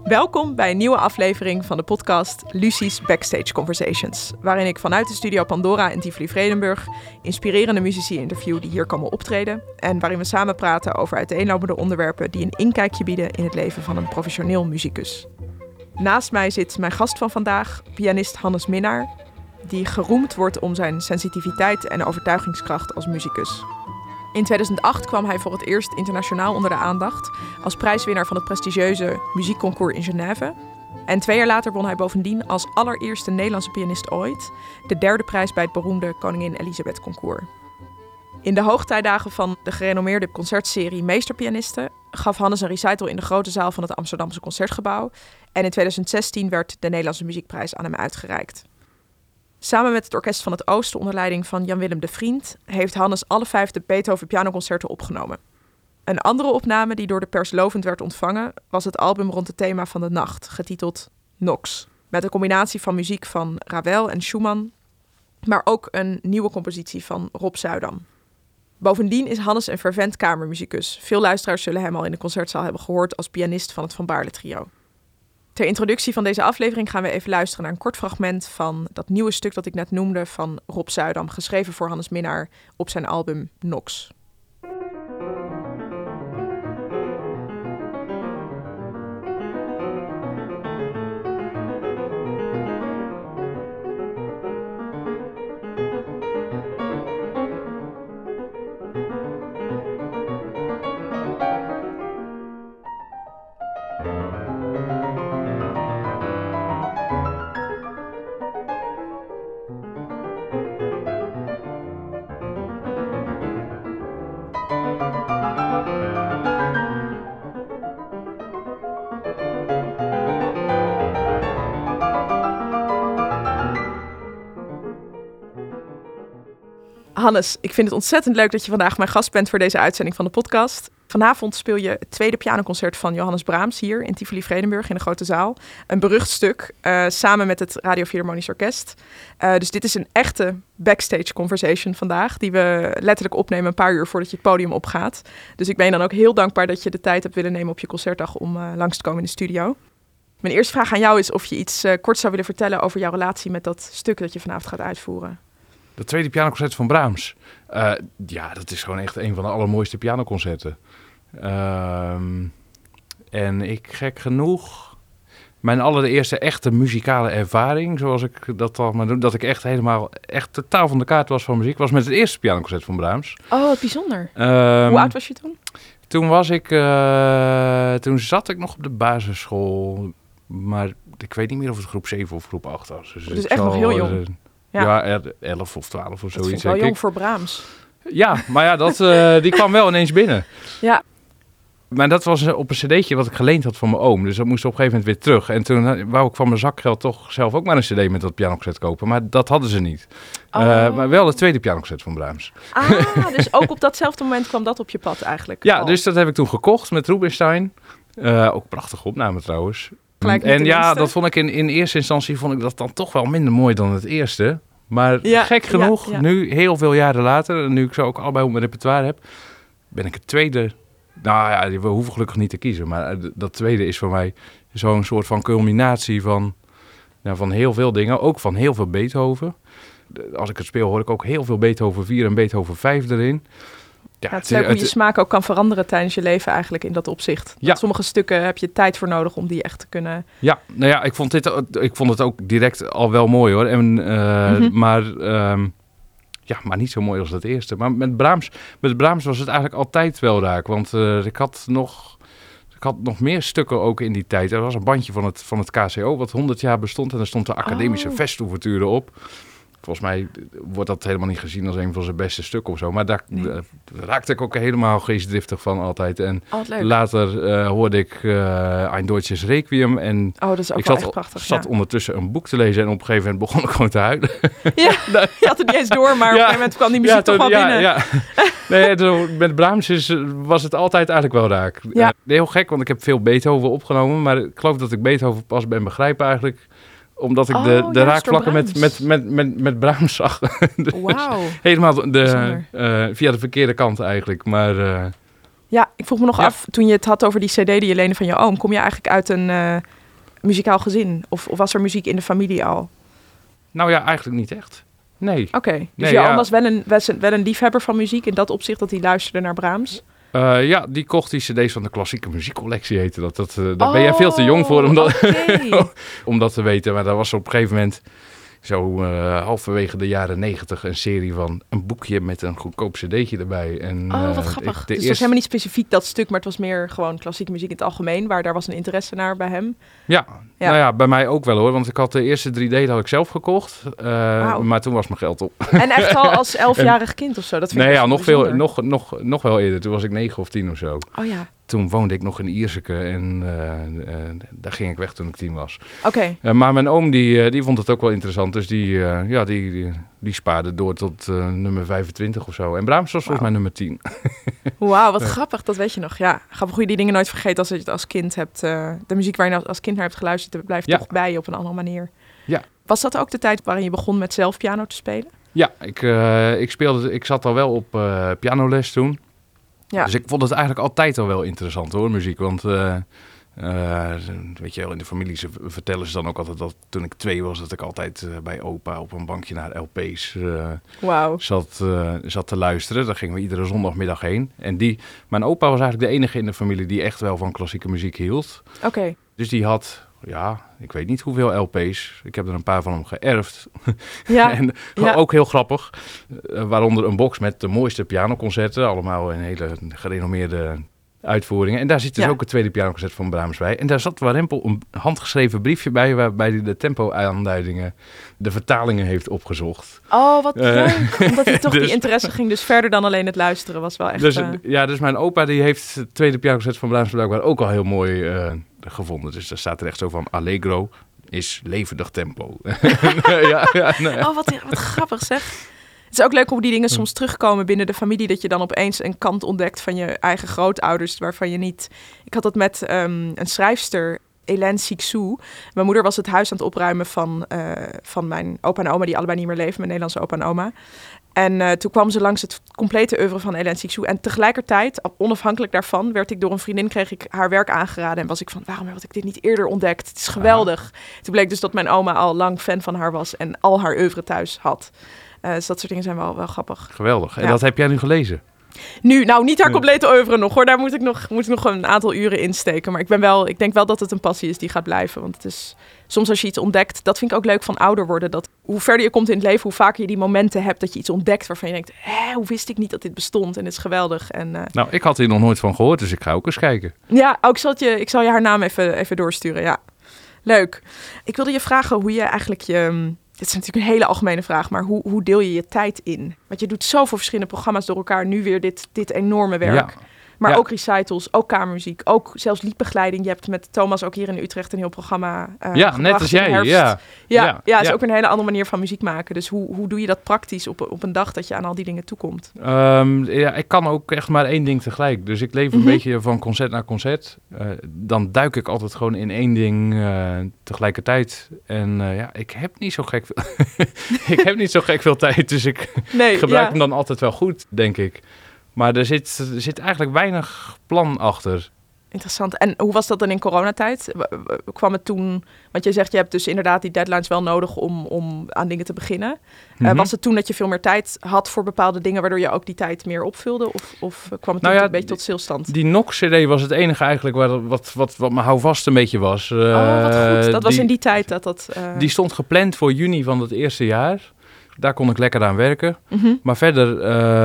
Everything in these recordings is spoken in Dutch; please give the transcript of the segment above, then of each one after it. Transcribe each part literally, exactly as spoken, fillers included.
Welkom bij een nieuwe aflevering van de podcast Lucie's Backstage Conversations, waarin ik vanuit de studio Pandora in Tivoli-Vredenburg inspirerende muzici interview die hier komen optreden en waarin we samen praten over uiteenlopende onderwerpen die een inkijkje bieden in het leven van een professioneel muzikus. Naast mij zit mijn gast van vandaag, pianist Hannes Minnaar, die geroemd wordt om zijn sensitiviteit en overtuigingskracht als muzikus. In tweeduizend acht kwam hij voor het eerst internationaal onder de aandacht als prijswinnaar van het prestigieuze muziekconcours in Genève. En twee jaar later won hij bovendien als allereerste Nederlandse pianist ooit de derde prijs bij het beroemde Koningin Elisabeth Concours. In de hoogtijdagen van de gerenommeerde concertserie Meesterpianisten gaf Hannes een recital in de grote zaal van het Amsterdamse Concertgebouw. En in tweeduizend zestien werd de Nederlandse Muziekprijs aan hem uitgereikt. Samen met het Orkest van het Oosten onder leiding van Jan-Willem de Vriend heeft Hannes alle vijf de Beethoven pianoconcerten opgenomen. Een andere opname die door de pers lovend werd ontvangen was het album rond het thema van de nacht, getiteld Nox. Met een combinatie van muziek van Ravel en Schumann, maar ook een nieuwe compositie van Rob Zuidam. Bovendien is Hannes een fervent kamermuzikus. Veel luisteraars zullen hem al in de concertzaal hebben gehoord als pianist van het Van Baarle trio. Ter introductie van deze aflevering gaan we even luisteren naar een kort fragment van dat nieuwe stuk dat ik net noemde van Rob Zuidam, geschreven voor Hannes Minnaar op zijn album Nox. Hannes, ik vind het ontzettend leuk dat je vandaag mijn gast bent voor deze uitzending van de podcast. Vanavond speel je het tweede pianoconcert van Johannes Brahms hier in Tivoli-Vredenburg in de grote zaal. Een berucht stuk, uh, samen met het Radio Philharmonisch Orkest. Uh, dus dit is een echte backstage conversation vandaag, die we letterlijk opnemen een paar uur voordat je het podium opgaat. Dus ik ben je dan ook heel dankbaar dat je de tijd hebt willen nemen op je concertdag om uh, langs te komen in de studio. Mijn eerste vraag aan jou is of je iets uh, kort zou willen vertellen over jouw relatie met dat stuk dat je vanavond gaat uitvoeren. Dat tweede pianoconcert van Brahms. Uh, ja, dat is gewoon echt een van de allermooiste pianoconcerten. Uh, en ik, gek genoeg, mijn allereerste echte muzikale ervaring, zoals ik dat al maar doe, dat ik echt helemaal, echt totaal van de kaart was van muziek, was met het eerste pianoconcert van Brahms. Oh, wat bijzonder. Uh, Hoe oud was je toen? Toen was ik, uh, toen zat ik nog op de basisschool, maar ik weet niet meer of het groep zeven of groep acht was. Dus het is echt nog heel jong. Uh, Ja, ja elf of twaalf of zoiets. Dat vind ik wel jong ik. voor Brahms. Ja, maar ja, dat, uh, die kwam wel ineens binnen. Ja. Maar dat was op een cd'tje wat ik geleend had van mijn oom. Dus dat moest op een gegeven moment weer terug. En toen wou ik van mijn zakgeld toch zelf ook maar een cd met dat pianoconcert kopen. Maar dat hadden ze niet. Oh. Uh, maar wel het tweede pianoconcert van Brahms. Ah, dus ook op datzelfde moment kwam dat op je pad eigenlijk. Ja, oh. dus dat heb ik toen gekocht met Rubinstein. Uh, ook prachtige opname trouwens. En ja, dat vond ik in, in eerste instantie vond ik dat dan toch wel minder mooi dan het eerste. Maar ja, gek genoeg, ja, ja. nu heel veel jaren later, nu ik zo ook allebei op mijn repertoire heb, ben ik het tweede. Nou ja, we hoeven gelukkig niet te kiezen, maar dat tweede is voor mij zo'n soort van culminatie van, nou, van heel veel dingen, ook van heel veel Beethoven. Als ik het speel hoor ik ook heel veel Beethoven vier en Beethoven vijf erin. Ja, ja, het is leuk hoe je smaak ook kan veranderen tijdens je leven eigenlijk in dat opzicht. Ja. Sommige stukken heb je tijd voor nodig om die echt te kunnen... Ja, nou ja, ik vond, dit, ik vond het ook direct al wel mooi hoor. En, uh, mm-hmm. Maar um, ja, maar niet zo mooi als het eerste. Maar met Brahms, met Brahms was het eigenlijk altijd wel raak. Want uh, ik had nog... Ik had nog meer stukken ook in die tijd. Er was een bandje van het, van het K C O wat honderd jaar bestond. En er stond de academische oh. Vestouverture op. Volgens mij wordt dat helemaal niet gezien als een van zijn beste stukken of zo. Maar daar, nee. daar raakte ik ook helemaal geestdriftig van altijd. En oh, later uh, hoorde ik uh, Ein Deutsches Requiem. En oh, dat is ook ik wel zat, echt prachtig. zat ja. ondertussen een boek te lezen. En op een gegeven moment begon ik gewoon te huilen. Ja, je had het niet eens door, maar ja, op een gegeven moment kwam die muziek ja, toch wel ja, binnen. Ja. Nee, toen, met Brahms is, was het altijd eigenlijk wel raak. Ja. Uh, heel gek, want ik heb veel Beethoven opgenomen. Maar ik geloof dat ik Beethoven pas ben begrijpen eigenlijk... Omdat ik oh, de, de raakvlakken met, met, met, met, met Brahms zag. Dus wauw. Helemaal de, uh, via de verkeerde kant eigenlijk. Maar, uh, ja, ik vroeg me nog ja. af, toen je het had over die cd die je leende van je oom. Kom je eigenlijk uit een, uh, muzikaal gezin? Of, of was er muziek in de familie al? Nou ja, eigenlijk niet echt. Nee. Oké, okay. dus nee, je ja. was wel een, wel een liefhebber van muziek in dat opzicht dat hij luisterde naar Brahms? Uh, ja, die kocht die cd's van de klassieke muziekcollectie heette dat. dat uh, daar oh, ben jij veel te jong voor om dat, okay. om dat te weten. Maar daar was op een gegeven moment, zo uh, halverwege de jaren negentig, een serie van een boekje met een goedkoop cd'tje erbij. En, oh, wat uh, grappig. Ik, dus het eerst... was helemaal niet specifiek dat stuk, maar het was meer gewoon klassieke muziek in het algemeen, waar daar was een interesse naar bij hem. Ja, ja. Nou ja, bij mij ook wel hoor, want ik had de eerste drie D had ik zelf gekocht, uh, wow. maar toen was mijn geld op. En echt al als elfjarig kind of zo? Dat vind nee, ik ja, nog, veel, nog, nog, nog wel eerder. Toen was ik negen of tien of zo. Oh ja. Toen woonde ik nog in Ierseke en uh, uh, daar ging ik weg toen ik tien was. Oké. Okay. Uh, maar mijn oom die, uh, die vond het ook wel interessant, dus die, uh, ja, die, die, die spaarde door tot uh, nummer vijfentwintig of zo. En Brahms was wow. volgens mij nummer tien. Wauw, wat ja. grappig, dat weet je nog. Ja, grappig hoe je die dingen nooit vergeet als je het als kind hebt. Uh, de muziek waar je als kind naar hebt geluisterd, blijft ja. toch bij je op een andere manier. Ja. Was dat ook de tijd waarin je begon met zelf piano te spelen? Ja, ik, uh, ik, speelde, ik zat al wel op uh, pianoles toen. Ja. Dus ik vond het eigenlijk altijd al wel interessant hoor, muziek. Want uh, uh, weet je wel, in de familie ze vertellen ze dan ook altijd dat toen ik twee was, dat ik altijd uh, bij opa op een bankje naar L P's uh, wow. zat, uh, zat te luisteren. Daar gingen we iedere zondagmiddag heen. En die, mijn opa was eigenlijk de enige in de familie die echt wel van klassieke muziek hield. Oké. Okay. Dus die had... Ja, ik weet niet hoeveel L P's. Ik heb er een paar van hem geërfd. Ja, en ja. ook heel grappig. Uh, waaronder een box met de mooiste pianoconcerten. Allemaal in hele gerenommeerde uitvoeringen. En daar zit dus ja. ook het tweede pianoconcert van Brahms bij. En daar zat Warempel een handgeschreven briefje bij... waarbij hij de tempo-aanduidingen, de vertalingen heeft opgezocht. Oh, wat leuk. Uh, Omdat hij toch dus, die interesse ging dus verder dan alleen het luisteren. Was wel echt... Dus, uh... Ja, dus mijn opa die heeft het tweede pianoconcert van Brahms blijkbaar ook al heel mooi... Uh, gevonden. Dus daar staat er echt zo van Allegro is levendig tempo. ja, ja, nee. Oh, wat, wat grappig zeg. Het is ook leuk hoe die dingen soms terugkomen binnen de familie, dat je dan opeens een kant ontdekt van je eigen grootouders waarvan je niet... Ik had dat met um, een schrijfster, Hélène Cixous. Mijn moeder was het huis aan het opruimen van, uh, van mijn opa en oma, die allebei niet meer leven, mijn Nederlandse opa en oma. En uh, toen kwam ze langs het complete oeuvre van Hélène Cixous. En tegelijkertijd, onafhankelijk daarvan, werd ik door een vriendin, kreeg ik haar werk aangeraden. En was ik van, waarom heb ik dit niet eerder ontdekt? Het is geweldig. Ah. Toen bleek dus dat mijn oma al lang fan van haar was en al haar oeuvre thuis had. Uh, dus dat soort dingen zijn wel, wel grappig. Geweldig. En ja. dat heb jij nu gelezen? Nu, nou niet haar complete oeuvre nog hoor. Daar moet ik nog, moet ik nog een aantal uren in steken. Maar ik, ben wel, ik denk wel dat het een passie is die gaat blijven. Want het is soms als je iets ontdekt, dat vind ik ook leuk van ouder worden. Dat hoe verder je komt in het leven, hoe vaker je die momenten hebt dat je iets ontdekt waarvan je denkt, hé, hoe wist ik niet dat dit bestond? En het is geweldig. En, uh... Nou, ik had hier nog nooit van gehoord, dus ik ga ook eens kijken. Ja, ook zal, het je, ik zal je haar naam even, even doorsturen. Ja, leuk. Ik wilde je vragen hoe je eigenlijk je... Dit is natuurlijk een hele algemene vraag, maar hoe, hoe deel je je tijd in? Want je doet zoveel verschillende programma's door elkaar. Nu weer dit, dit enorme werk. Ja. Maar ja. ook recitals, ook kamermuziek, ook zelfs liedbegeleiding. Je hebt met Thomas ook hier in Utrecht een heel programma uh, Ja, net als jij. Ja, ja, ja, ja, ja. is ook een hele andere manier van muziek maken. Dus hoe, hoe doe je dat praktisch op, op een dag dat je aan al die dingen toekomt? Um, ja, ik kan ook echt maar één ding tegelijk. Dus ik leef een mm-hmm. beetje van concert naar concert. Uh, dan duik ik altijd gewoon in één ding uh, tegelijkertijd. En uh, ja, ik heb niet zo gek veel... ik heb niet zo gek veel tijd, dus ik nee, gebruik ja. hem dan altijd wel goed, denk ik. Maar er zit, er zit eigenlijk weinig plan achter. Interessant. En hoe was dat dan in coronatijd? Kwam het toen... Want je zegt, je hebt dus inderdaad die deadlines wel nodig om, om aan dingen te beginnen. Mm-hmm. Uh, was het toen dat je veel meer tijd had voor bepaalde dingen, waardoor je ook die tijd meer opvulde? Of, of kwam het nou toen ja, een beetje tot stilstand? Die Nox-C D was het enige eigenlijk waar, wat, wat, wat me houvast een beetje was. Uh, oh, wat goed. Dat die, was in die tijd dat dat... Uh... Die stond gepland voor juni van het eerste jaar. Daar kon ik lekker aan werken. Mm-hmm. Maar verder,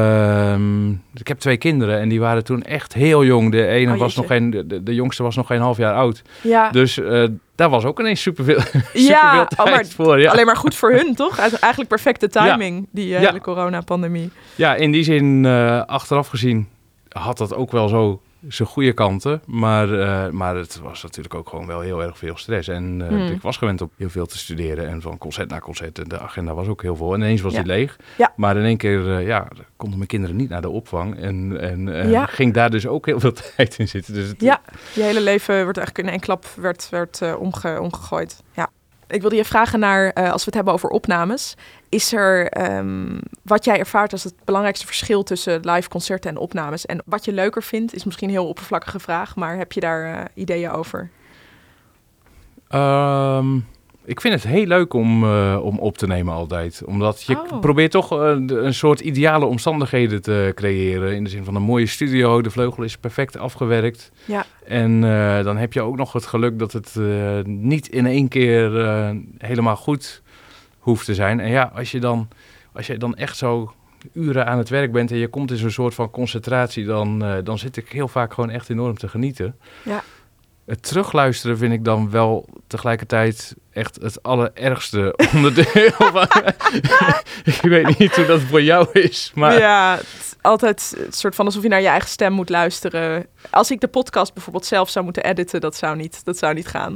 uh, ik heb twee kinderen en die waren toen echt heel jong. De ene oh, was nog geen, de, de jongste was nog geen half jaar oud. Ja. Dus uh, daar was ook ineens superveel, superveel ja, tijd oh, maar voor. Ja. Alleen maar goed voor hun, toch? Eigenlijk perfecte timing, ja. die uh, ja. hele coronapandemie. Ja, in die zin, uh, achteraf gezien, had dat ook wel zo zijn goede kanten. Maar, uh, maar het was natuurlijk ook gewoon wel heel erg veel stress. En uh, hmm. ik was gewend om heel veel te studeren. En van concert naar concert. En de agenda was ook heel vol. En ineens was ja. die leeg. Ja. Maar in één keer uh, ja, konden mijn kinderen niet naar de opvang. En, en uh, ja. ging daar dus ook heel veel tijd in zitten. Dus het, ja, je hele leven wordt eigenlijk in één klap werd, werd, uh, omge, omgegooid. Ja. Ik wilde je vragen naar, uh, als we het hebben over opnames. Is er, um, wat jij ervaart als het belangrijkste verschil tussen live concerten en opnames? En wat je leuker vindt, is misschien een heel oppervlakkige vraag, maar heb je daar uh, ideeën over? Um, ik vind het heel leuk om, uh, om op te nemen altijd. Omdat je oh. probeert toch uh, een soort ideale omstandigheden te creëren. In de zin van een mooie studio. De vleugel is perfect afgewerkt. Ja. En uh, dan heb je ook nog het geluk dat het uh, niet in één keer uh, helemaal goed hoeft te zijn. En ja, als je dan, als je dan echt zo uren aan het werk bent en je komt in zo'n soort van concentratie, dan, uh, dan zit ik heel vaak gewoon echt enorm te genieten. Ja. Het terugluisteren vind ik dan wel tegelijkertijd echt het allerergste onderdeel. Ik weet niet hoe dat voor jou is. Maar... Ja, het, altijd het soort van alsof je naar je eigen stem moet luisteren. Als ik de podcast bijvoorbeeld zelf zou moeten editen, dat zou niet, dat zou niet gaan.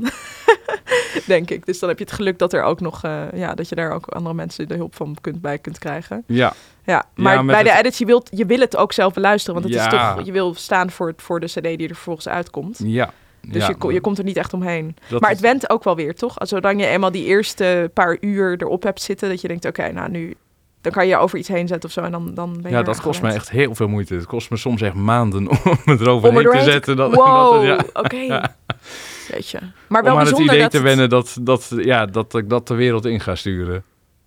Denk ik. Dus dan heb je het geluk dat er ook nog, uh, ja, dat je daar ook andere mensen de hulp van kunt, bij kunt krijgen. Ja. Ja, maar ja, bij de het... edits, je, wilt, je wil het ook zelf beluisteren. Want het ja. is toch, je wil staan voor, voor de cd die er vervolgens uitkomt. Ja. Dus ja, je, je komt er niet echt omheen. Dat maar is... het went ook wel weer, toch? Zolang je eenmaal die eerste paar uur erop hebt zitten, dat je denkt, oké, okay, nou nu... Dan kan je over iets heen zetten of zo en dan, dan ben je Ja, dat kost gewend. me echt heel veel moeite. Het kost me soms echt maanden om het eroverheen om te zetten. Dat, dat, wow, dat, ja. oké. Okay. Weet je. Maar wel om aan het bijzonder idee dat te het... wennen dat, dat, ja, dat ik dat de wereld in ga sturen.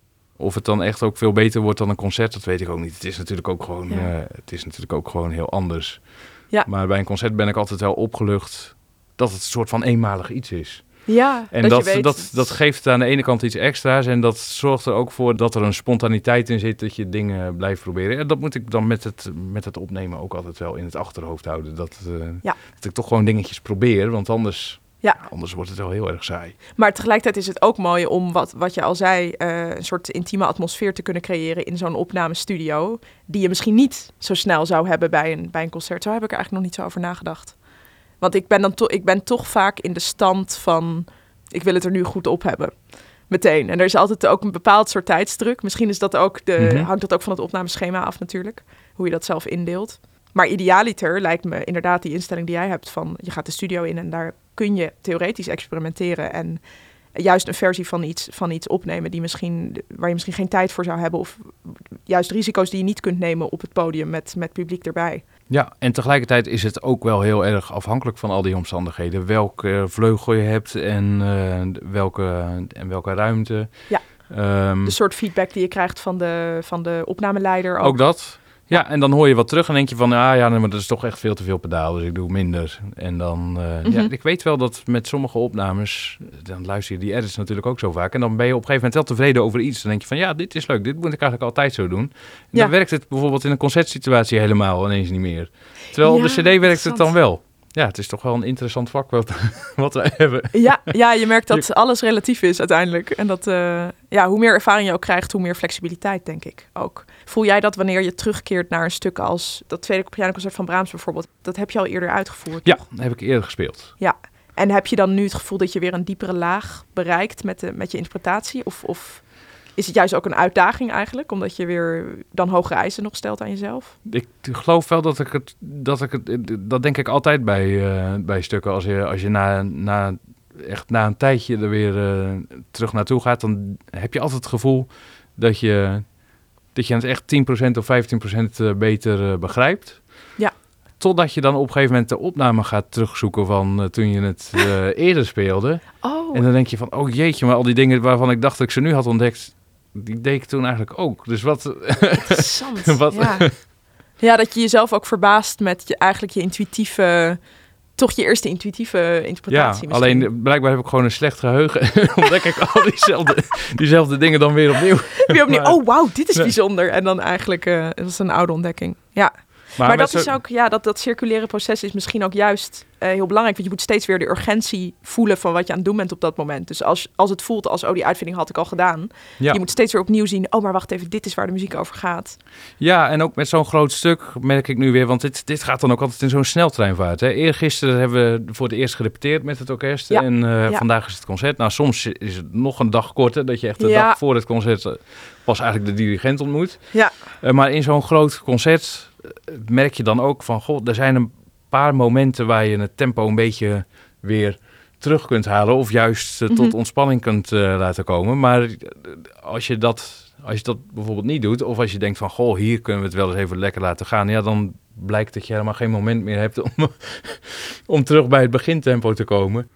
Of het dan echt ook veel beter wordt dan een concert, dat weet ik ook niet. Het is natuurlijk ook gewoon, ja. uh, het is natuurlijk ook gewoon heel anders. Ja. Maar bij een concert ben ik altijd wel opgelucht dat het een soort van eenmalig iets is. Ja, en dat, dat, je weet... dat, dat geeft aan de ene kant iets extra's en dat zorgt er ook voor dat er een spontaniteit in zit, dat je dingen blijft proberen. En dat moet ik dan met het, met het opnemen ook altijd wel in het achterhoofd houden. Dat, uh, ja. dat ik toch gewoon dingetjes probeer, want anders, ja. ja, anders wordt het wel heel erg saai. Maar tegelijkertijd is het ook mooi om, wat, wat je al zei, uh, een soort intieme atmosfeer te kunnen creëren in zo'n opnamestudio, die je misschien niet zo snel zou hebben bij een, bij een concert. Zo heb ik er eigenlijk nog niet zo over nagedacht. Want ik ben, dan to- ik ben toch vaak in de stand van, ik wil het er nu goed op hebben. Meteen. En er is altijd ook een bepaald soort tijdsdruk. Misschien is dat ook de, mm-hmm. hangt dat ook van het opnameschema af natuurlijk. Hoe je dat zelf indeelt. Maar idealiter lijkt me inderdaad die instelling die jij hebt van, je gaat de studio in en daar kun je theoretisch experimenteren en juist een versie van iets, van iets opnemen die misschien, waar je misschien geen tijd voor zou hebben. Of juist risico's die je niet kunt nemen op het podium met, met publiek erbij. Ja, en tegelijkertijd is het ook wel heel erg afhankelijk van al die omstandigheden. Welke vleugel je hebt en, uh, welke, en welke ruimte. Ja, um, de soort feedback die je krijgt van de, van de opnameleider. Ook, ook dat. Ja, en dan hoor je wat terug en denk je van, ah ja, nee, maar dat is toch echt veel te veel pedaal, dus ik doe minder. En dan, uh, mm-hmm. ja, ik weet wel dat met sommige opnames, dan luister je die edits natuurlijk ook zo vaak. En dan ben je op een gegeven moment wel tevreden over iets. Dan denk je van, ja, dit is leuk, dit moet ik eigenlijk altijd zo doen. En ja. dan werkt het bijvoorbeeld in een concertsituatie helemaal ineens niet meer. Terwijl ja, op de cd werkt het dan wel. Ja, het is toch wel een interessant vak wat, wat wij hebben. Ja, ja, je merkt dat alles relatief is uiteindelijk. En dat, uh, ja, hoe meer ervaring je ook krijgt, hoe meer flexibiliteit, denk ik ook. Voel jij dat wanneer je terugkeert naar een stuk als dat tweede pianoconcert van Brahms bijvoorbeeld? Dat heb je al eerder uitgevoerd, Ja, toch? dat heb ik eerder gespeeld. Ja, en heb je dan nu het gevoel dat je weer een diepere laag bereikt met, de, met je interpretatie? Of, of is het juist ook een uitdaging eigenlijk, omdat je weer dan hogere eisen nog stelt aan jezelf? Ik geloof wel dat ik het, dat ik het, dat denk ik altijd bij, uh, bij stukken. Als je, als je na, na, echt na een tijdje er weer uh, terug naartoe gaat, dan heb je altijd het gevoel dat je, dat je het echt tien procent of vijftien procent beter uh, begrijpt. Ja. Totdat je dan op een gegeven moment de opname gaat terugzoeken van uh, toen je het uh, eerder speelde. Oh. En dan denk je van, oh jeetje, maar al die dingen waarvan ik dacht dat ik ze nu had ontdekt, die deed ik toen eigenlijk ook. Dus wat... Interessant, wat, ja. Ja, dat je jezelf ook verbaast met je, eigenlijk je intuïtieve... Toch je eerste intuïtieve interpretatie ja, misschien. Alleen blijkbaar heb ik gewoon een slecht geheugen. En ontdek ik al diezelfde, diezelfde dingen dan weer opnieuw. Weer opnieuw, maar, oh wauw, dit is nee. bijzonder. En dan eigenlijk, uh, dat is een oude ontdekking. Ja. Maar, maar dat zo... is ook, ja, dat, dat circulaire proces is misschien ook juist uh, heel belangrijk. Want je moet steeds weer de urgentie voelen van wat je aan het doen bent op dat moment. Dus als, als het voelt als, oh, die uitvinding had ik al gedaan. Ja. Je moet steeds weer opnieuw zien, oh, maar wacht even, dit is waar de muziek over gaat. Ja, en ook met zo'n groot stuk merk ik nu weer, want dit, dit gaat dan ook altijd in zo'n sneltreinvaart. Hè. Eergisteren hebben we voor het eerst gerepeteerd met het orkest. Ja. En uh, ja. vandaag is het concert. Nou, soms is het nog een dag korter, dat je echt de ja. dag voor het concert uh, pas eigenlijk de dirigent ontmoet. Ja. Uh, maar in zo'n groot concert merk je dan ook van, goh, er zijn een paar momenten waar je het tempo een beetje weer terug kunt halen of juist uh, mm-hmm. tot ontspanning kunt uh, laten komen. Maar als je dat, als je dat bijvoorbeeld niet doet, of als je denkt van, goh, hier kunnen we het wel eens even lekker laten gaan, ja, dan blijkt dat je helemaal geen moment meer hebt om, om terug bij het begintempo te komen.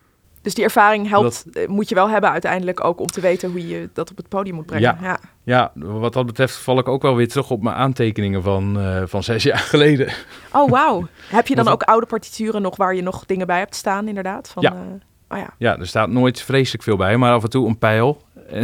Dus die ervaring helpt, dat, moet je wel hebben uiteindelijk ook om te weten hoe je dat op het podium moet brengen. Ja, ja. ja wat dat betreft val ik ook wel weer terug op mijn aantekeningen van, uh, van zes jaar geleden. Oh, wauw. Heb je dan ook oude partituren nog waar je nog dingen bij hebt staan, inderdaad? Van, ja. Uh, oh ja. ja, er staat nooit vreselijk veel bij, maar af en toe een pijl.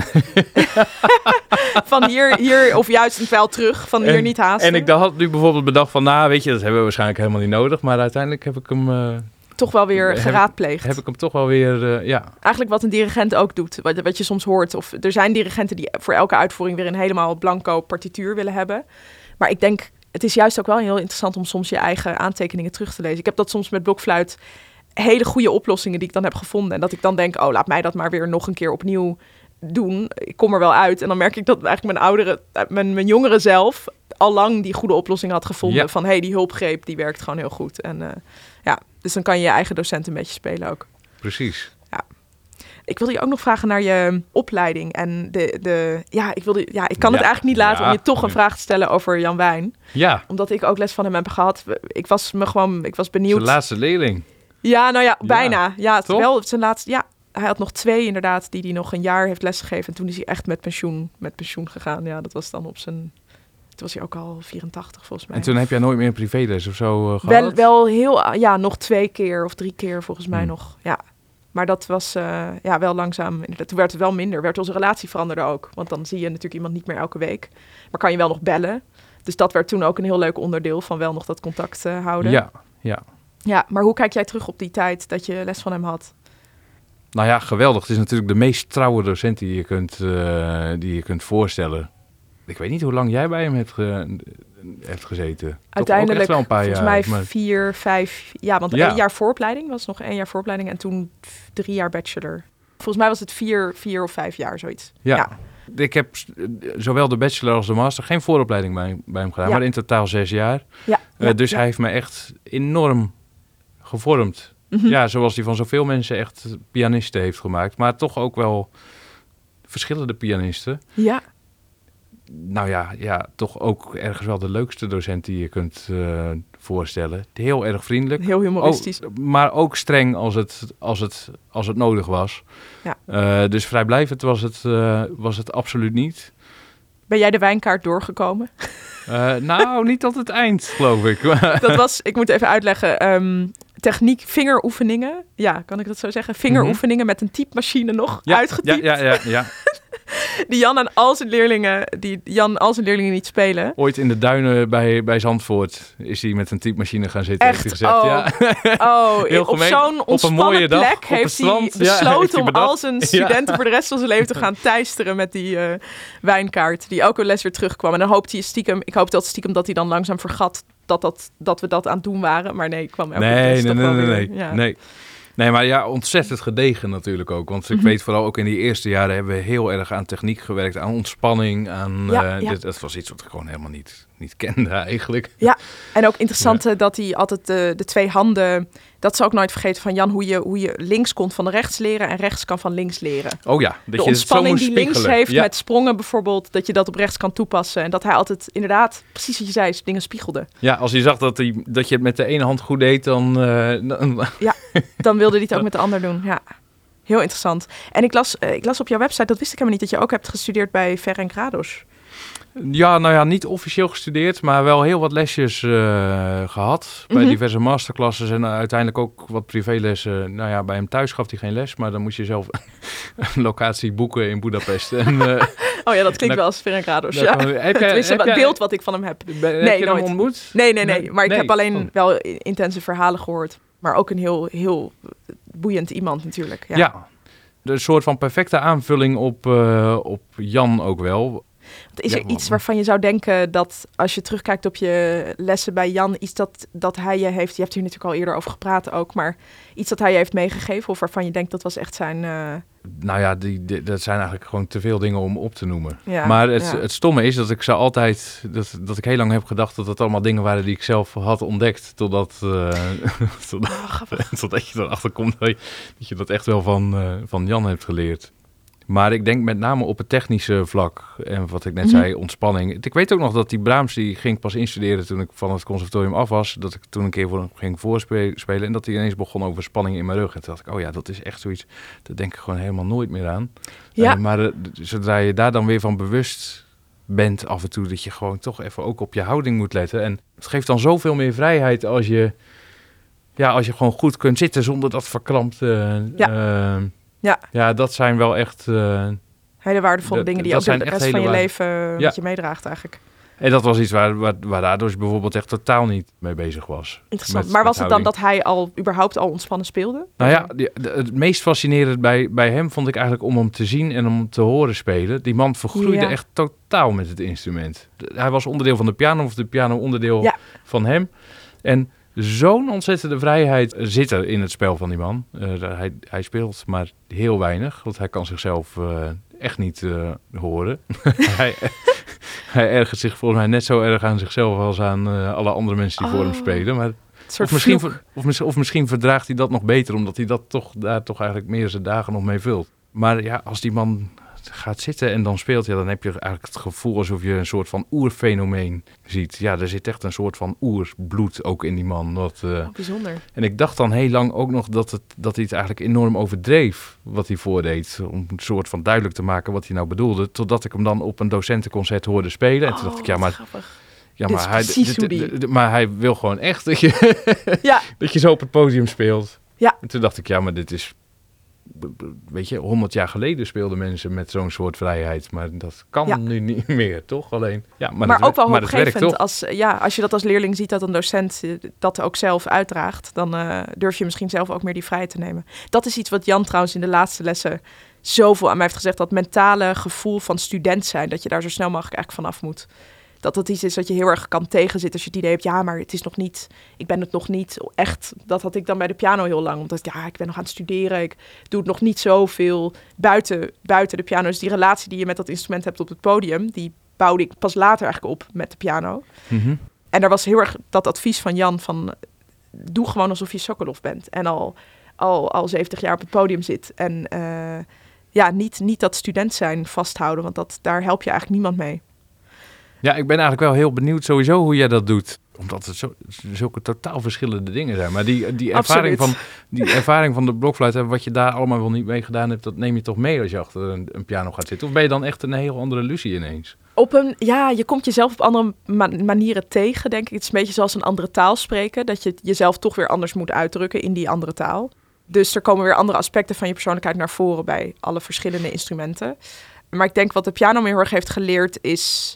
Van hier, hier, of juist een pijl terug, van hier en, niet haasten. En ik had nu bijvoorbeeld bedacht van, nou, weet je, dat hebben we waarschijnlijk helemaal niet nodig, maar uiteindelijk heb ik hem... Uh, toch wel weer geraadpleegd. Heb ik hem toch wel weer, uh, ja. Eigenlijk wat een dirigent ook doet, wat, wat je soms hoort. Of er zijn dirigenten die voor elke uitvoering weer een helemaal blanco partituur willen hebben. Maar ik denk, het is juist ook wel heel interessant om soms je eigen aantekeningen terug te lezen. Ik heb dat soms met blokfluit, hele goede oplossingen die ik dan heb gevonden. En dat ik dan denk, oh, laat mij dat maar weer nog een keer opnieuw doen. Ik kom er wel uit. En dan merk ik dat eigenlijk mijn oudere, mijn, mijn jongere zelf al lang die goede oplossing had gevonden. Ja. Van, hé, hey, die hulpgreep, die werkt gewoon heel goed. En uh, ja, dus dan kan je je eigen docent een beetje spelen ook. Precies. Ja. Ik wilde je ook nog vragen naar je opleiding. En de, de ja, ik wilde, ja, ik kan ja. het eigenlijk niet laten ja. om je toch een vraag te stellen over Jan Wijn. Ja. Omdat ik ook les van hem heb gehad. Ik was me gewoon, ik was benieuwd. Zijn laatste leerling. Ja, nou ja, bijna. Ja, het wel zijn laatste, ja. Hij had nog twee inderdaad, die hij nog een jaar heeft lesgegeven. En toen is hij echt met pensioen, met pensioen gegaan. Ja, dat was dan op zijn... Toen was hij ook al vierentachtig volgens mij. En toen heb jij nooit meer een privéles of zo uh, gehad? Wel, wel heel, ja, nog twee keer of drie keer volgens mij hmm. nog. Ja, maar dat was uh, ja, wel langzaam. Inderdaad. Toen werd het wel minder. Werd onze relatie veranderde ook. Want dan zie je natuurlijk iemand niet meer elke week. Maar kan je wel nog bellen. Dus dat werd toen ook een heel leuk onderdeel van wel nog dat contact uh, houden. Ja, ja. Ja, maar hoe kijk jij terug op die tijd dat je les van hem had? Nou ja, geweldig. Het is natuurlijk de meest trouwe docent die je kunt, uh, die je kunt voorstellen. Ik weet niet hoe lang jij bij hem hebt, ge, hebt gezeten. Uiteindelijk, toch ook echt wel een paar volgens jaar, mij maar... vier, vijf... Ja, want ja. één jaar vooropleiding was nog één jaar vooropleiding en toen drie jaar bachelor. Volgens mij was het vier, vier of vijf jaar, zoiets. Ja. ja. Ik heb zowel de bachelor als de master geen vooropleiding bij, bij hem gedaan, ja. maar in totaal zes jaar. Ja. Uh, ja. Dus ja. hij heeft me echt enorm gevormd. Mm-hmm. Ja, zoals hij van zoveel mensen echt pianisten heeft gemaakt. Maar toch ook wel verschillende pianisten. Ja. Nou ja, ja, toch ook ergens wel de leukste docent die je kunt uh, voorstellen. Heel erg vriendelijk. Heel humoristisch. Oh, maar ook streng als het, als het, als het nodig was. Ja. Uh, dus vrijblijvend was het, uh, was het absoluut niet. Ben jij de wijnkaart doorgekomen? Uh, nou, niet tot het eind, geloof ik. Dat was, ik moet even uitleggen, um, techniek, vingeroefeningen. Ja, kan ik dat zo zeggen? Vingeroefeningen mm-hmm. met een typemachine nog ja, uitgetypt. Ja, ja, ja, ja. Die Jan en al zijn leerlingen, die Jan al zijn leerlingen niet spelen. Ooit in de duinen bij, bij Zandvoort is hij met een typemachine gaan zitten. Echt? Heeft hij gezegd. Oh, ja. oh heel op zo'n ontspannen dag, plek heeft hij besloten ja, heeft hij om al zijn studenten ja. voor de rest van zijn leven te gaan teisteren met die uh, wijnkaart. Die elke les weer terugkwam. En dan hoopte hij stiekem, ik hoopte dat stiekem dat hij dan langzaam vergat dat, dat, dat we dat aan het doen waren. Maar nee, ik kwam elke nee, les nee, toch nee, wel nee, weer. Nee, ja. nee. Nee, maar ja, ontzettend gedegen natuurlijk ook. Want ik mm-hmm. weet vooral ook in die eerste jaren hebben we heel erg aan techniek gewerkt. Aan ontspanning. Aan, ja, uh, ja. Dit, dat was iets wat ik gewoon helemaal niet, niet kende eigenlijk. Ja, en ook interessant ja. dat hij altijd de, de twee handen... Dat zou ik nooit vergeten van Jan, hoe je, hoe je links kon van rechts leren en rechts kan van links leren. Oh ja, dat de je ontspanning het zo die links spiegelen. heeft ja. met sprongen bijvoorbeeld, dat je dat op rechts kan toepassen. En dat hij altijd inderdaad, precies wat je zei, dingen spiegelde. Ja, als hij zag dat, hij, dat je het met de ene hand goed deed, dan... Uh, dan... Ja, dan wilde hij het ook met de ander doen, ja. Heel interessant. En ik las, uh, ik las op jouw website, dat wist ik helemaal niet, dat je ook hebt gestudeerd bij Ferenc Rados. Ja, nou ja, niet officieel gestudeerd, maar wel heel wat lesjes uh, gehad. Bij mm-hmm. diverse masterclasses en uh, uiteindelijk ook wat privélessen. Nou ja, bij hem thuis gaf hij geen les, maar dan moest je zelf een locatie boeken in Budapest. En, uh, oh ja, dat klinkt wel als Ferenc Rados. Ja. Kan, heb jij, Tenminste, heb het jij, beeld wat ik van hem heb. Ben, nee, heb je nooit. hem ontmoet? Nee, nee, nee. Maar ik nee. heb alleen oh. wel intense verhalen gehoord. Maar ook een heel, heel boeiend iemand natuurlijk. Ja, ja, een soort van perfecte aanvulling op, uh, op Jan ook wel. Is er ja, iets waarvan je zou denken dat als je terugkijkt op je lessen bij Jan, iets dat, dat hij je heeft, je hebt hier natuurlijk al eerder over gepraat ook, maar iets dat hij je heeft meegegeven of waarvan je denkt dat was echt zijn... Uh... Nou ja, die, die, dat zijn eigenlijk gewoon te veel dingen om op te noemen. Ja, maar het, ja. het stomme is dat ik ze altijd, dat, dat ik heel lang heb gedacht dat het allemaal dingen waren die ik zelf had ontdekt, totdat, uh, totdat, oh, totdat je erachter komt dat je, dat je dat echt wel van, uh, van Jan hebt geleerd. Maar ik denk met name op het technische vlak en wat ik net Mm-hmm. zei, ontspanning. Ik weet ook nog dat die Brahms, die ging pas instuderen toen ik van het conservatorium af was. Dat ik toen een keer voor hem ging voorspelen en dat hij ineens begon over spanning in mijn rug. En toen dacht ik, oh ja, dat is echt zoiets, daar denk ik gewoon helemaal nooit meer aan. Ja. Uh, maar uh, zodra je daar dan weer van bewust bent af en toe, dat je gewoon toch even ook op je houding moet letten. En het geeft dan zoveel meer vrijheid als je, ja, als je gewoon goed kunt zitten zonder dat verkrampt. Uh, Ja. Uh, Ja. ja, dat zijn wel echt... Uh, hele waardevolle dat, dingen die dat ook de rest van je waarde... leven ja. met je meedraagt eigenlijk. En dat was iets waar, waar, waar Rados bijvoorbeeld echt totaal niet mee bezig was. Interessant. Met, maar was met het dan dat hij al überhaupt al ontspannen speelde? Nou ja, die, de, het meest fascinerende bij, bij hem vond ik eigenlijk om hem te zien en om hem te horen spelen. Die man vergroeide ja. echt totaal met het instrument. Hij was onderdeel van de piano of de piano onderdeel ja. van hem. En zo'n ontzettende vrijheid zit er in het spel van die man. Uh, hij, hij speelt maar heel weinig, want hij kan zichzelf uh, echt niet uh, horen. hij, hij ergert zich volgens mij net zo erg aan zichzelf als aan uh, alle andere mensen die oh, voor hem spelen. Maar of misschien, of, of misschien verdraagt hij dat nog beter, omdat hij dat toch, daar toch eigenlijk meer zijn dagen nog mee vult. Maar ja, als die man gaat zitten en dan speelt, ja, dan heb je eigenlijk het gevoel alsof je een soort van oerfenomeen ziet. Ja, er zit echt een soort van oerbloed ook in die man. Wat, uh, oh, bijzonder. En ik dacht dan heel lang ook nog dat, het, dat hij het eigenlijk enorm overdreef wat hij voordeed. Om een soort van duidelijk te maken wat hij nou bedoelde. Totdat ik hem dan op een docentenconcert hoorde spelen. En toen oh, dacht ik, ja, maar... Grappig. Ja, maar hij, d- d- d- d- maar hij wil gewoon echt dat je, ja. dat je zo op het podium speelt. Ja. En toen dacht ik, ja, maar dit is... Weet je, honderd jaar geleden speelden mensen met zo'n soort vrijheid. Maar dat kan ja. nu niet meer, toch? Alleen, ja, maar maar het, ook wel maar hoopgevend. Als, ja, als je dat als leerling ziet dat een docent dat ook zelf uitdraagt, dan uh, durf je misschien zelf ook meer die vrijheid te nemen. Dat is iets wat Jan trouwens in de laatste lessen zoveel aan mij heeft gezegd. Dat mentale gevoel van student zijn, dat je daar zo snel mogelijk eigenlijk vanaf moet. Dat dat iets is dat je heel erg kan tegenzitten als je het idee hebt, ja, maar het is nog niet, ik ben het nog niet echt. Dat had ik dan bij de piano heel lang, omdat ja, ik ben nog aan het studeren, ik doe het nog niet zoveel buiten, buiten de piano. Dus die relatie die je met dat instrument hebt op het podium, die bouwde ik pas later eigenlijk op met de piano. Mm-hmm. En daar was heel erg dat advies van Jan van, doe gewoon alsof je Sokolov bent en al, al, al zeventig jaar op het podium zit. En uh, ja, niet, niet dat student zijn vasthouden, want dat, daar help je eigenlijk niemand mee. Ja, ik ben eigenlijk wel heel benieuwd sowieso hoe jij dat doet. Omdat het zo, zulke totaal verschillende dingen zijn. Maar die, die, ervaring, van, die ervaring van de blokfluit en wat je daar allemaal wel niet mee gedaan hebt, dat neem je toch mee als je achter een, een piano gaat zitten? Of ben je dan echt een heel andere Lucie ineens? Op een, ja, je komt jezelf op andere ma- manieren tegen, denk ik. Het is een beetje zoals een andere taal spreken. Dat je jezelf toch weer anders moet uitdrukken in die andere taal. Dus er komen weer andere aspecten van je persoonlijkheid naar voren bij alle verschillende instrumenten. Maar ik denk wat de piano me heel erg heeft geleerd is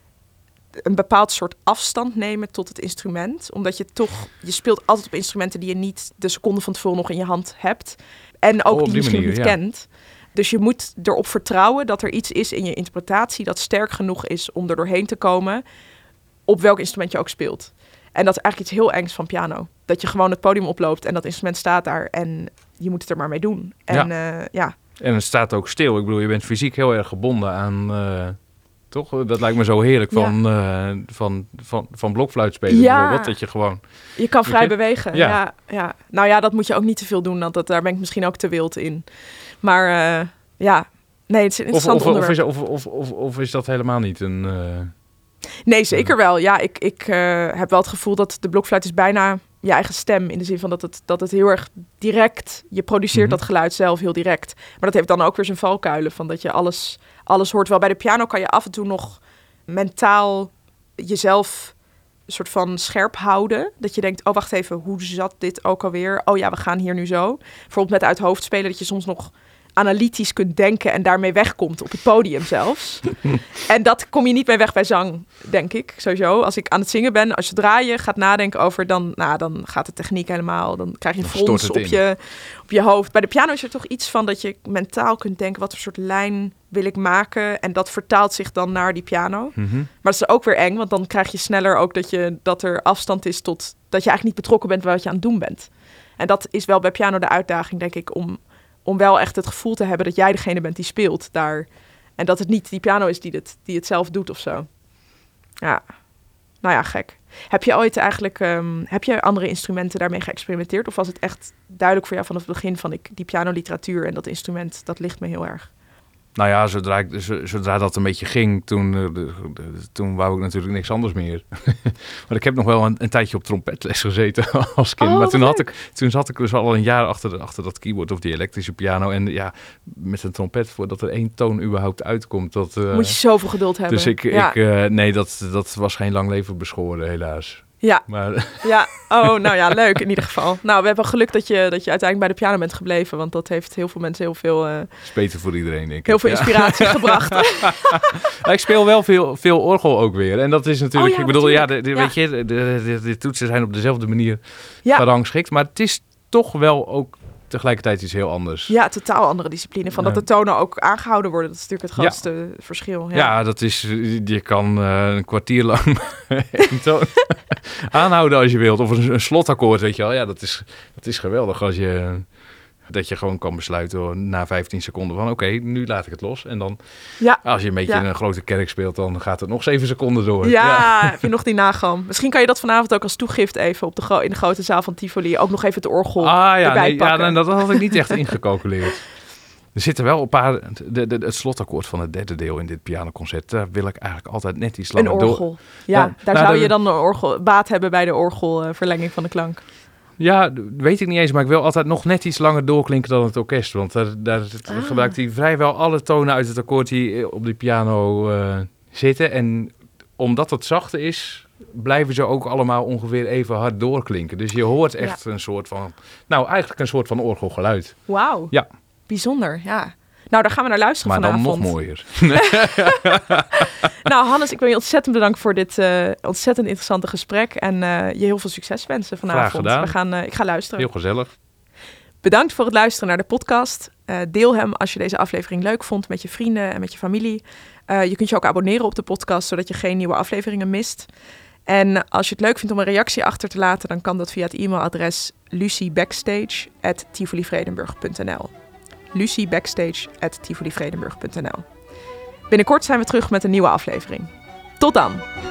een bepaald soort afstand nemen tot het instrument. Omdat je toch, je speelt altijd op instrumenten die je niet de seconde van tevoren nog in je hand hebt. En ook oh, die, die je misschien manier, niet ja. kent. Dus je moet erop vertrouwen dat er iets is in je interpretatie dat sterk genoeg is om er doorheen te komen, op welk instrument je ook speelt. En dat is eigenlijk iets heel engs van piano. Dat je gewoon het podium oploopt en dat instrument staat daar en je moet het er maar mee doen. En ja. Uh, ja. En het staat ook stil. Ik bedoel, je bent fysiek heel erg gebonden aan... Uh... Toch? Dat lijkt me zo heerlijk van, ja. uh, van, van, van blokfluit spelen ja. bijvoorbeeld. Dat je gewoon... Je kan vrij je? bewegen. Ja. Ja, ja. Nou ja, dat moet je ook niet te veel doen. Want dat, daar ben ik misschien ook te wild in. Maar uh, ja, nee, het is een interessant of, of, onderwerp. Of is, of, of, of, of is dat helemaal niet een... Uh, nee, zeker wel. Ja, ik, ik uh, heb wel het gevoel dat de blokfluit is bijna je eigen stem. In de zin van dat het, dat het heel erg direct... Je produceert mm-hmm. dat geluid zelf heel direct. Maar dat heeft dan ook weer zijn valkuilen. Van dat je alles... Alles hoort wel. Bij de piano kan je af en toe nog mentaal jezelf een soort van scherp houden. Dat je denkt, oh wacht even, hoe zat dit ook alweer? Oh ja, we gaan hier nu zo. Bijvoorbeeld met uit hoofd spelen, dat je soms nog analytisch kunt denken en daarmee wegkomt op het podium zelfs. En dat kom je niet mee weg bij zang, denk ik, sowieso. Als ik aan het zingen ben, als zodra je gaat nadenken over, dan, nou, dan gaat de techniek helemaal, dan krijg je een frons op je, op je hoofd. Bij de piano is er toch iets van dat je mentaal kunt denken, wat voor soort lijn wil ik maken? En dat vertaalt zich dan naar die piano. Mm-hmm. Maar dat is ook weer eng, want dan krijg je sneller ook dat, je, dat er afstand is tot, dat je eigenlijk niet betrokken bent bij wat je aan het doen bent. En dat is wel bij piano de uitdaging, denk ik, om om wel echt het gevoel te hebben dat jij degene bent die speelt daar. En dat het niet die piano is die het, die het zelf doet of zo. Ja, nou ja, gek. Heb je ooit eigenlijk, um, heb je andere instrumenten daarmee geëxperimenteerd? Of was het echt duidelijk voor jou vanaf het begin van ik, die pianoliteratuur en dat instrument, dat ligt me heel erg? Nou ja, zodra, ik, zodra dat een beetje ging, toen, uh, de, de, toen wou ik natuurlijk niks anders meer. Maar ik heb nog wel een, een tijdje op trompetles gezeten als kind. Oh, maar toen, had ik, toen zat ik dus al een jaar achter, achter dat keyboard of die elektrische piano. En ja, met een trompet, voordat er één toon überhaupt uitkomt. Dat, uh, moet je zoveel geduld hebben. Dus ik, ja. ik uh, nee, dat, dat was geen lang leven beschoren, helaas. Ja. Maar... ja, oh, nou ja, leuk in ieder geval. Nou, we hebben geluk dat je, dat je uiteindelijk bij de piano bent gebleven, want dat heeft heel veel mensen heel veel... Uh, is beter voor iedereen, denk ik. Heel veel inspiratie ja. gebracht. Ik speel wel veel, veel orgel ook weer. En dat is natuurlijk, oh, ja, ik bedoel, ja, de, de, ja, weet je, de, de, de, de toetsen zijn op dezelfde manier ja. gerangschikt, maar het is toch wel ook tegelijkertijd iets heel anders. Ja, totaal andere discipline. Van dat de tonen ook aangehouden worden. Dat is natuurlijk het grootste ja. verschil. Ja. ja, dat is... Je kan uh, een kwartier lang een toon aanhouden als je wilt. Of een, een slotakkoord, weet je wel. Ja, dat is, dat is geweldig als je... Dat je gewoon kan besluiten na vijftien seconden van... oké, okay, nu laat ik het los. En dan, ja. als je een beetje ja. in een grote kerk speelt... dan gaat het nog zeven seconden door. Ja, ja. Heb je nog die nagalm. Misschien kan je dat vanavond ook als toegift even... op de gro- in de grote zaal van Tivoli... ook nog even het orgel ah, ja, erbij nee, pakken. Ja, dat had ik niet echt ingecalculeerd. Er zitten wel een paar... De, de, het slotakkoord van het derde deel in dit pianoconcert... daar wil ik eigenlijk altijd net iets langer door. Een orgel. Door. Ja, ja, daar nou, zou de, je dan een orgel, baat hebben... bij de orgelverlenging van de klank. Ja, weet ik niet eens, maar ik wil altijd nog net iets langer doorklinken dan het orkest. Want daar, daar ah. gebruikt hij vrijwel alle tonen uit het akkoord die op die piano uh, zitten. En omdat het zachter is, blijven ze ook allemaal ongeveer even hard doorklinken. Dus je hoort echt ja. een soort van, nou eigenlijk een soort van orgelgeluid. Wauw, ja. Bijzonder, ja. Nou, daar gaan we naar luisteren maar vanavond. Maar dan nog mooier. Nou, Hannes, ik wil je ontzettend bedanken voor dit uh, ontzettend interessante gesprek. En uh, je heel veel succes wensen vanavond. Graag gedaan. We gaan, uh, ik ga luisteren. Heel gezellig. Bedankt voor het luisteren naar de podcast. Uh, deel hem als je deze aflevering leuk vond met je vrienden en met je familie. Uh, je kunt je ook abonneren op de podcast, zodat je geen nieuwe afleveringen mist. En als je het leuk vindt om een reactie achter te laten, dan kan dat via het e-mailadres luciebackstage at tivolivredenburg punt n l. luciebackstage at tivolivredenburg punt n l. Binnenkort zijn we terug met een nieuwe aflevering. Tot dan!